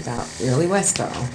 about early Westboro.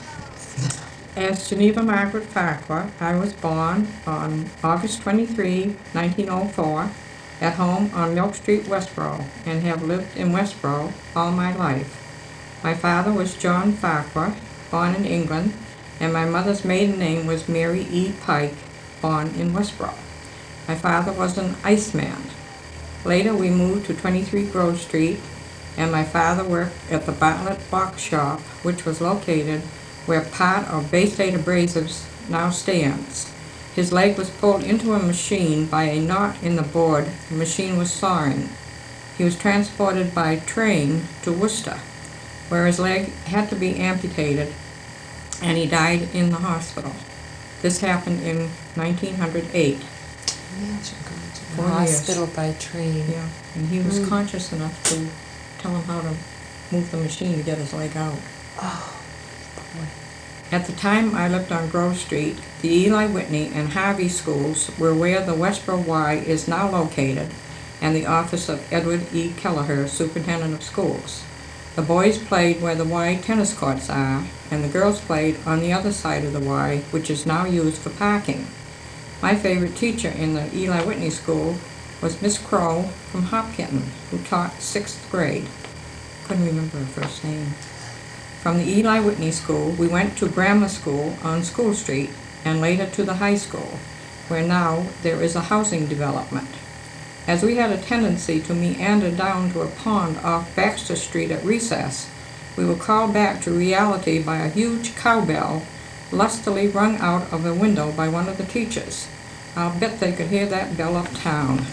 As Geneva Margaret Farquhar, I was born on August 23, 1904, at home on Milk Street, Westboro, and have lived in Westboro all my life. My father was John Farquhar, born in England, and my mother's maiden name was Mary E. Pike, born in Westboro. My father was an iceman. Later we moved to 23 Grove Street, and my father worked at the Bartlett Box Shop, which was located where part of Bay State Abrasives now stands. His leg was pulled into a machine by a knot in the board the machine was sawing. He was transported by train to Worcester, where his leg had to be amputated, and he died in the hospital. This happened in 1908. Imagine going to the 4 years. hospital by train. Yeah, and he was conscious enough to tell him how to move the machine to get his leg out. Oh, boy. At the time I lived on Grove Street, the Eli Whitney and Harvey schools were where the Westboro Y is now located, and the office of Edward E. Kelleher, Superintendent of Schools. The boys played where the Y tennis courts are, and the girls played on the other side of the Y, which is now used for parking. My favorite teacher in the Eli Whitney School was Miss Crow from Hopkinton, who taught 6th grade. Couldn't remember her first name. From the Eli Whitney School, we went to grammar school on School Street, and later to the high school, where now there is a housing development. As we had a tendency to meander down to a pond off Baxter Street at recess, we were called back to reality by a huge cowbell lustily rung out of a window by one of the teachers. I'll bet they could hear that bell uptown.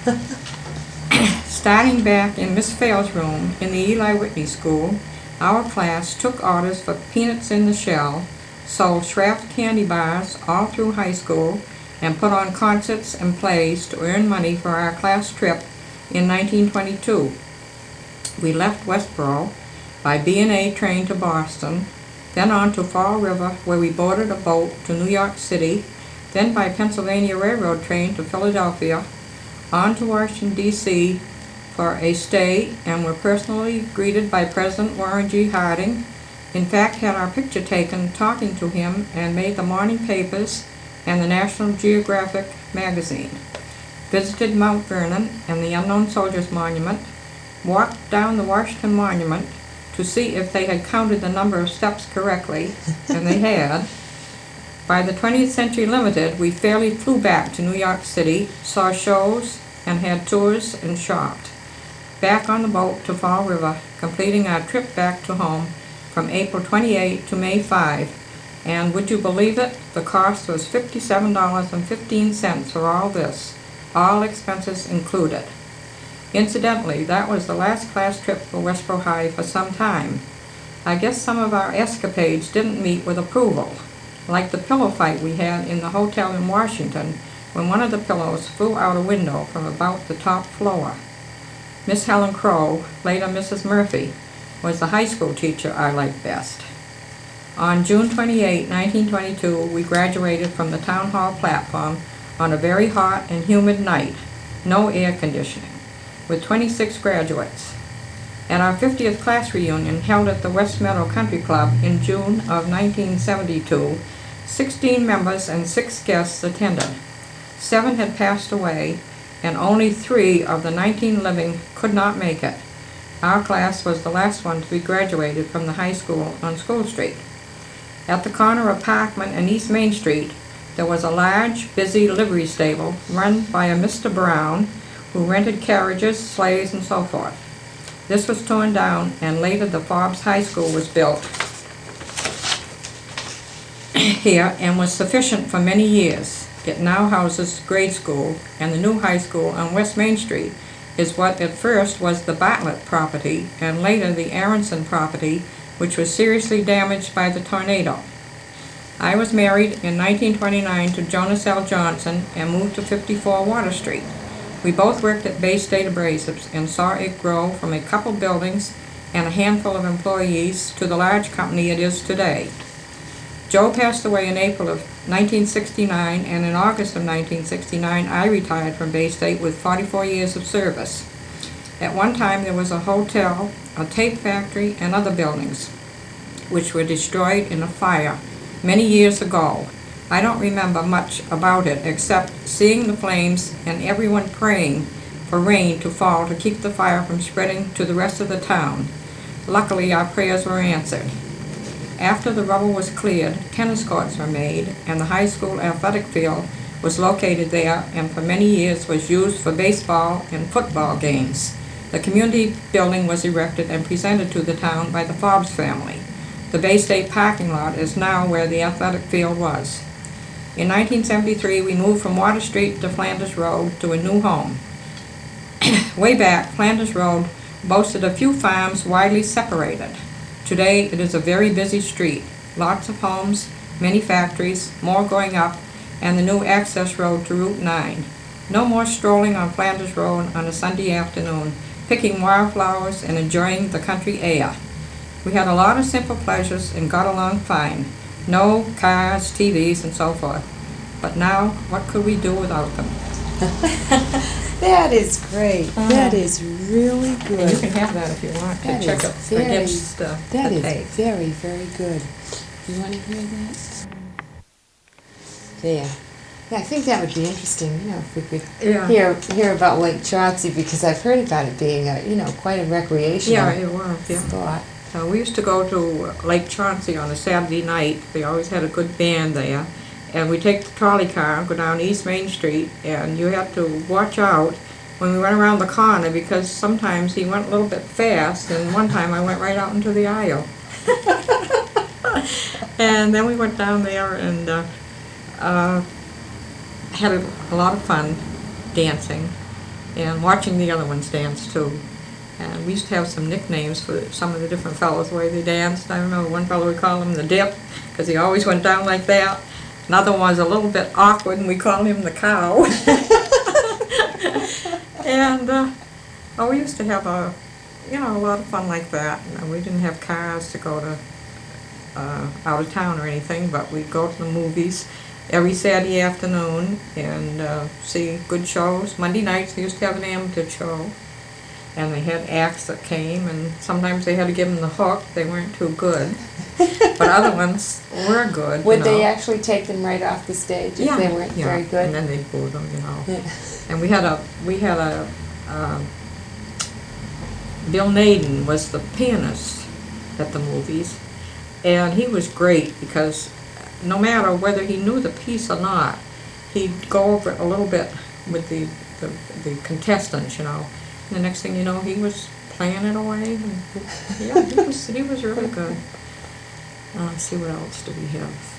Starting back in Miss Fair's room in the Eli Whitney School, our class took orders for peanuts in the shell, sold Schraft candy bars all through high school, and put on concerts and plays to earn money for our class trip in 1922. We left Westboro by B&A train to Boston, then on to Fall River, where we boarded a boat to New York City, then by Pennsylvania Railroad train to Philadelphia, on to Washington, D.C. for a stay, and were personally greeted by President Warren G. Harding. In fact, had our picture taken talking to him, and made the morning papers and the National Geographic magazine. Visited Mount Vernon and the Unknown Soldiers Monument, walked down the Washington Monument to see if they had counted the number of steps correctly, and they had. By the 20th Century Limited, we fairly flew back to New York City, saw shows, and had tours and shopped. Back on the boat to Fall River, completing our trip back to home from April 28 to May 5. And would you believe it? The cost was $57.15 for all this, all expenses included. Incidentally, that was the last class trip for Westboro High for some time. I guess some of our escapades didn't meet with approval, like the pillow fight we had in the hotel in Washington when one of the pillows flew out a window from about the top floor. Miss Helen Crow, later Mrs. Murphy, was the high school teacher I liked best. On June 28, 1922, we graduated from the town hall platform on a very hot and humid night, no air conditioning, with 26 graduates. At our 50th class reunion held at the West Meadow Country Club in June of 1972, 16 members and 6 guests attended. 7 had passed away, and only 3 of the 19 living could not make it. Our class was the last one to be graduated from the high school on School Street. At the corner of Parkman and East Main Street, there was a large, busy livery stable run by a Mr. Brown, who rented carriages, sleighs, and so forth. This was torn down, and later the Forbes High School was built here and was sufficient for many years. It now houses grade school, and the new high school on West Main Street is what at first was the Bartlett property and later the Aronson property, which was seriously damaged by the tornado. I was married in 1929 to Jonas L. Johnson and moved to 54 Water Street. We both worked at Bay State Abrasives and saw it grow from a couple buildings and a handful of employees to the large company it is today. Joe passed away in April of 1969, and in August of 1969 I retired from Bay State with 44 years of service. At one time there was a hotel, a tape factory, and other buildings. which were destroyed in a fire many years ago. I don't remember much about it except seeing the flames and everyone praying for rain to fall to keep the fire from spreading to the rest of the town. Luckily, our prayers were answered. After the rubble was cleared, tennis courts were made, and the high school athletic field was located there and for many years was used for baseball and football games. The community building was erected and presented to the town by the Forbes family. The Bay State parking lot is now where the athletic field was. In 1973, we moved from Water Street to Flanders Road to a new home. Way back, Flanders Road boasted a few farms widely separated. Today, it is a very busy street. Lots of homes, many factories, more going up, and the new access road to Route 9. No more strolling on Flanders Road on a Sunday afternoon, picking wildflowers and enjoying the country air. We had a lot of simple pleasures and got along fine. No cars, TVs, and so forth. But now, what could we do without them? That is great. That is really And you good. can have that if you want to That check is it very- against the That is tape. very, very good. You want to hear that? There. Yeah, I think that would be interesting, if we could Yeah. hear about Lake Chauncey, because I've heard about it being quite a recreational Yeah, it was, yeah. spot. We used to go to Lake Chauncey on a Saturday night. They always had a good band there. And we take the trolley car and go down East Main Street, and you had to watch out when we went around the corner because sometimes he went a little bit fast, and one time I went right out into the aisle. And then we went down there and had a lot of fun dancing and watching the other ones dance too. And we used to have some nicknames for some of the different fellows, the way they danced. I don't know, one fellow we called him the Dip, because he always went down like that. Another one was a little bit awkward, and we called him the Cow. And we used to have a lot of fun like that. We didn't have cars to go to out of town or anything, but we'd go to the movies every Saturday afternoon and see good shows. Monday nights they used to have an amateur show, and they had acts that came, and sometimes they had to give them the hook. They weren't too good, but other ones were good. Would they actually take them right off the stage if they weren't yeah, very good? and then they'd boo them, Yeah. And we had a Bill Naden was the pianist at the movies, and he was great because no matter whether he knew the piece or not, he'd go over it a little bit with the contestants, And the next thing you know, he was playing it away. And, yeah, he was really good. Let's see, what else do we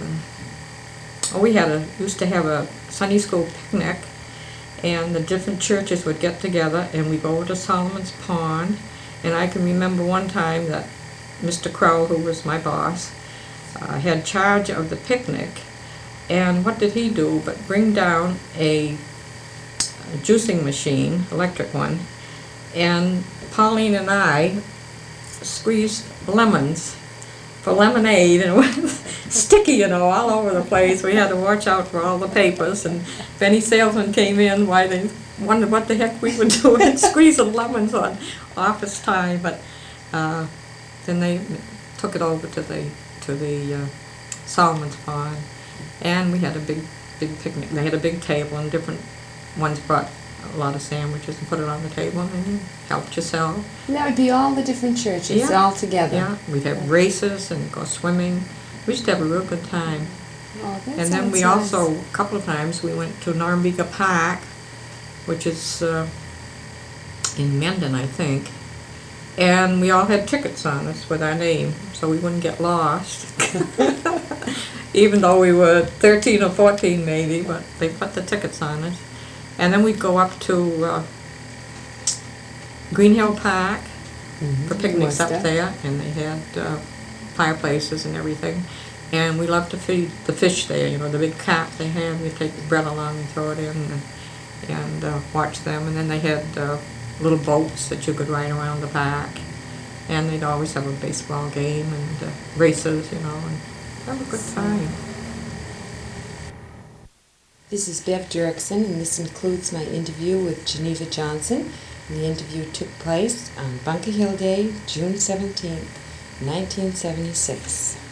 have? We used to have a Sunday school picnic, and the different churches would get together, and we'd go over to Solomon's Pond. And I can remember one time that Mr. Crow, who was my boss, had charge of the picnic. And what did he do but bring down a juicing machine, electric one, and Pauline and I squeezed lemons for lemonade, and it was sticky, all over the place. We had to watch out for all the papers, and if any salesman came in, why, they wondered what the heck we were doing, squeezing lemons on office time. But then they took it over to the Solomon's Pond, and we had a big picnic. They had a big table, and different ones brought a lot of sandwiches and put it on the table, and you helped yourself. And that would be all the different churches Yeah. all together. Yeah, we'd have races and go swimming. We used to have a real good time. Oh, that And then sounds we nice. also, a couple of times, we went to Norumbega Park, which is in Mendon, I think. And we all had tickets on us with our name, so we wouldn't get lost. Even though we were 13 or 14 maybe, but they put the tickets on us. And then we'd go up to Green Hill Park for picnics up Worcester. there, and they had fireplaces and everything. And we loved to feed the fish there, the big carp they had. We'd take the bread along and throw it in and watch them. And then they had little boats that you could ride around the park. And they'd always have a baseball game and races, and have a good time. This is Bev Dirksen, and this includes my interview with Geneva Johnson. And the interview took place on Bunker Hill Day, June 17th, 1976.